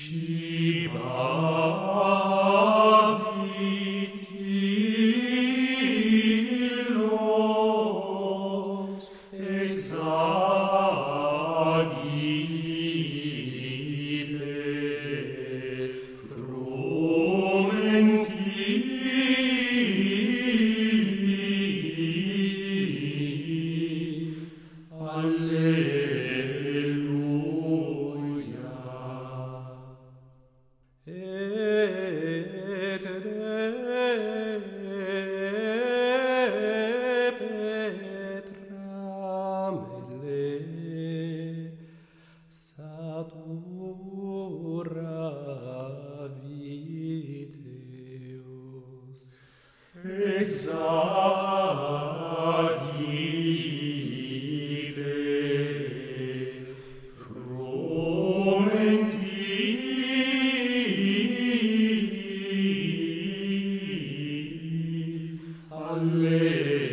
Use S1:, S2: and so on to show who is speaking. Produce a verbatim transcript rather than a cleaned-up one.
S1: Scibavit illos exagibe frumenti. Alleluia. Et de Petra mele satura viteus exagibe frumenti. Alleluia.